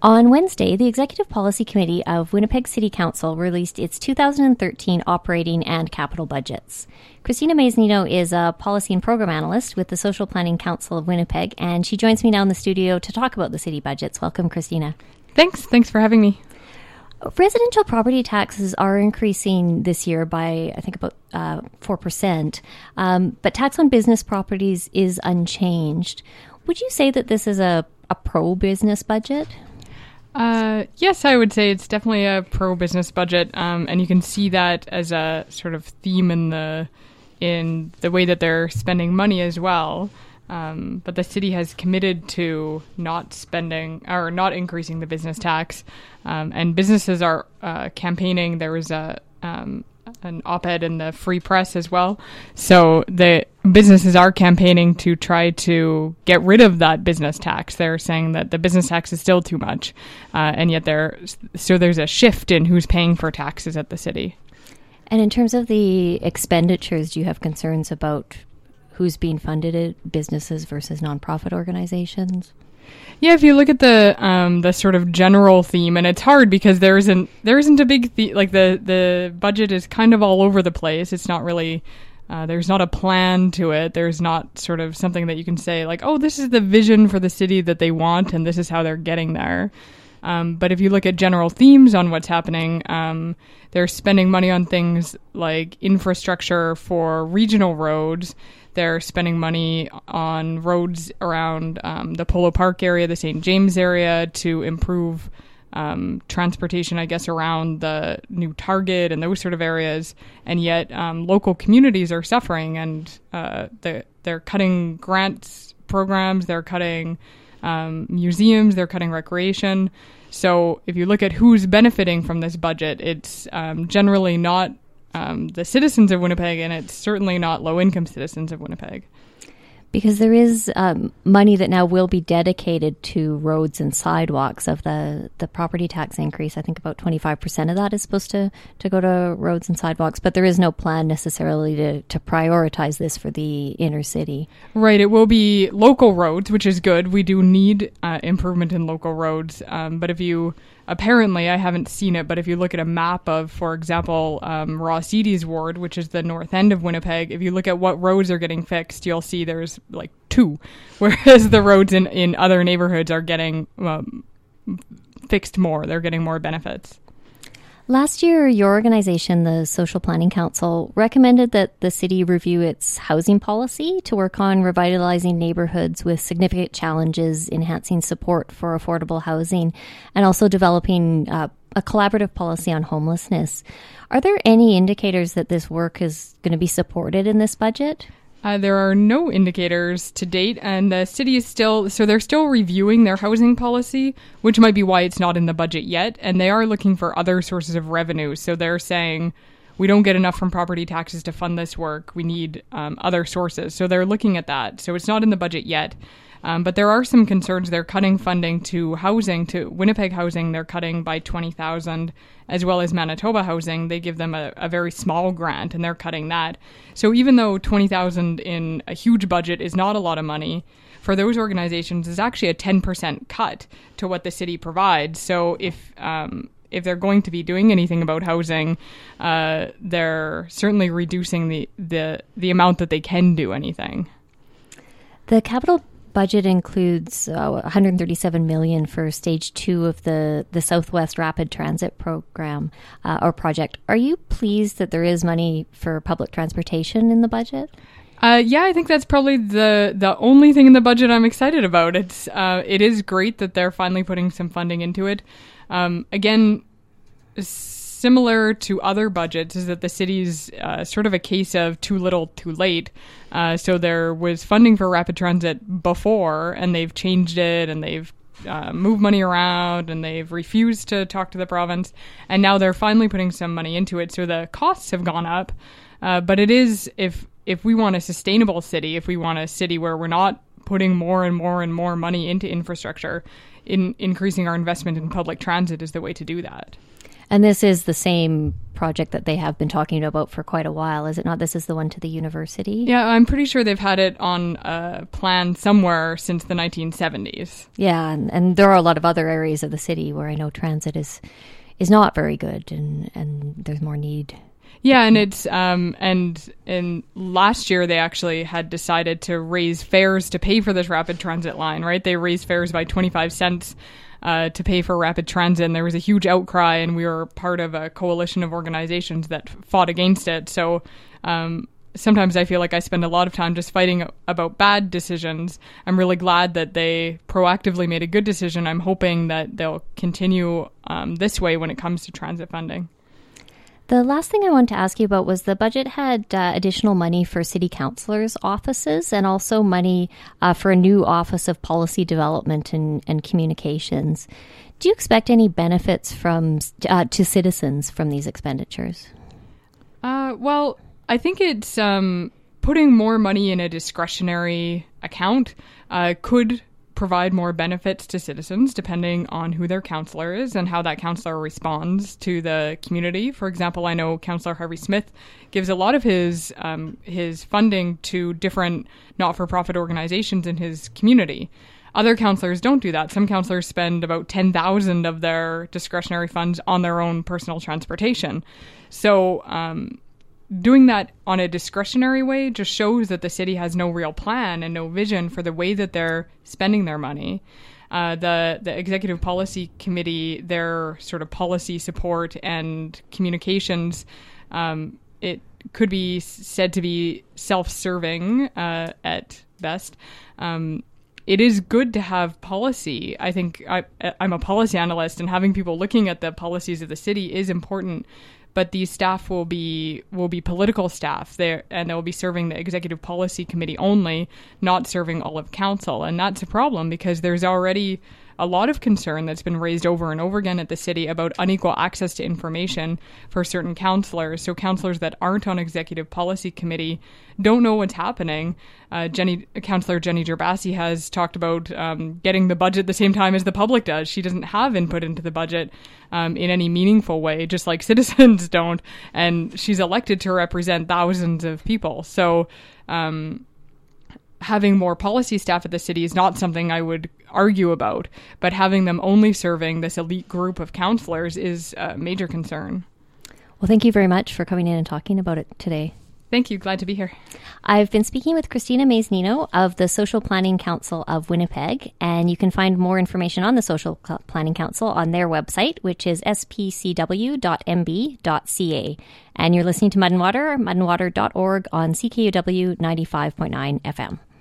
On Wednesday, the Executive Policy Committee of Winnipeg City Council released its 2013 operating and capital budgets. Christina Maisnino is a policy and program analyst with the Social Planning Council of Winnipeg, and she joins me now in the studio to talk about the city budgets. Welcome, Christina. Thanks for having me. Residential property taxes are increasing this year by, I think, about 4%, but tax on business properties is unchanged. Would you say that this is a pro-business budget? Yes, I would say it's definitely a pro-business budget, and you can see that as a sort of theme in the way that they're spending money as well. But the city has committed to not spending or not increasing the business tax, and businesses are campaigning. There was an op-ed in the Free Press as well. So the businesses are campaigning to try to get rid of that business tax. They're saying that the business tax is still too much, and yet there's a shift in who's paying for taxes at the city. And in terms of the expenditures, do you have concerns about who's being funded at businesses versus nonprofit organizations? Yeah, if you look at the sort of general theme, and it's hard because there isn't a big the budget is kind of all over the place. It's not really there's not a plan to it. There's not sort of something that you can say like, oh, this is the vision for the city that they want, and this is how they're getting there. But if you look at general themes on what's happening, they're spending money on things like infrastructure for regional roads. They're spending money on roads around the Polo Park area, the St. James area, to improve transportation, I guess, around the new Target and those sort of areas. And yet local communities are suffering, and they're cutting grants programs, they're cutting museums, they're cutting recreation. So if you look at who's benefiting from this budget, it's generally not the citizens of Winnipeg, and it's certainly not low-income citizens of Winnipeg. Because there is money that now will be dedicated to roads and sidewalks of the property tax increase. I think about 25% of that is supposed to go to roads and sidewalks, but there is no plan necessarily to prioritize this for the inner city. Right. It will be local roads, which is good. We do need improvement in local roads. But apparently, I haven't seen it, but if you look at a map of, for example, Ross Eady's ward, which is the north end of Winnipeg, if you look at what roads are getting fixed, you'll see there's like 2, whereas the roads in other neighborhoods are getting fixed more. They're getting more benefits. Last year, your organization, the Social Planning Council, recommended that the city review its housing policy to work on revitalizing neighborhoods with significant challenges, enhancing support for affordable housing, and also developing a collaborative policy on homelessness. Are there any indicators that this work is going to be supported in this budget? There are no indicators to date, and the city is they're still reviewing their housing policy, which might be why it's not in the budget yet, and they are looking for other sources of revenue. So they're saying, we don't get enough from property taxes to fund this work. We need other sources. So they're looking at that. So it's not in the budget yet. But there are some concerns. They're cutting funding to housing, to Winnipeg Housing. They're cutting by $20,000, as well as Manitoba Housing. They give them a very small grant, and they're cutting that. So even though $20,000 in a huge budget is not a lot of money, for those organizations, it's actually a 10% cut to what the city provides. So if they're going to be doing anything about housing, they're certainly reducing the amount that they can do anything. The capital budget includes $137 million for stage 2 of the Southwest Rapid Transit program or project. Are you pleased that there is money for public transportation in the budget? Yeah, I think that's probably the only thing in the budget I'm excited about. It is great that they're finally putting some funding into it. Again, similar to other budgets, is that the city's sort of a case of too little, too late. So there was funding for rapid transit before, and they've changed it, and they've moved money around, and they've refused to talk to the province. And now they're finally putting some money into it. So the costs have gone up. But it is, if we want a sustainable city, if we want a city where we're not putting more and more and more money into infrastructure, increasing our investment in public transit is the way to do that. And this is the same project that they have been talking about for quite a while, is it not? This is the one to the university? Yeah, I'm pretty sure they've had it on a plan somewhere since the 1970s. Yeah, and there are a lot of other areas of the city where I know transit is not very good, and there's more need. Yeah, and it's and last year they actually had decided to raise fares to pay for this rapid transit line, right? They raised fares by 25 cents to pay for rapid transit, and there was a huge outcry, and we were part of a coalition of organizations that fought against it. So sometimes I feel like I spend a lot of time just fighting about bad decisions. I'm really glad that they proactively made a good decision. I'm hoping that they'll continue this way when it comes to transit funding. The last thing I wanted to ask you about was the budget had additional money for city councillors' offices and also money for a new office of policy development and communications. Do you expect any benefits from to citizens from these expenditures? Well, I think it's putting more money in a discretionary account could provide more benefits to citizens depending on who their councillor is and how that councillor responds to the community. For example, I know Councillor Harvey Smith gives a lot of his funding to different not-for-profit organizations in his community. Other councillors don't do that. Some councillors spend about 10,000 of their discretionary funds on their own personal transportation. So doing that on a discretionary way just shows that the city has no real plan and no vision for the way that they're spending their money. The Executive Policy Committee, their sort of policy support and communications, it could be said to be self-serving at best. It is good to have policy. I think I'm a policy analyst, and having people looking at the policies of the city is important. But these staff will be political staff there, and they will be serving the Executive Policy Committee only, not serving all of council. And that's a problem because there's already a lot of concern that's been raised over and over again at the city about unequal access to information for certain councillors. So councillors that aren't on Executive Policy Committee don't know what's happening. Councillor Jenny Gerbasi has talked about getting the budget the same time as the public does. She doesn't have input into the budget in any meaningful way, just like citizens don't. And she's elected to represent thousands of people. So having more policy staff at the city is not something I would argue about, but having them only serving this elite group of councillors is a major concern. Well, thank you very much for coming in and talking about it today. Thank you. Glad to be here. I've been speaking with Christina Mays-Nino of the Social Planning Council of Winnipeg, and you can find more information on the Social Planning Council on their website, which is spcw.mb.ca. And you're listening to Mud and Water, mudandwater.org on CKUW 95.9 FM.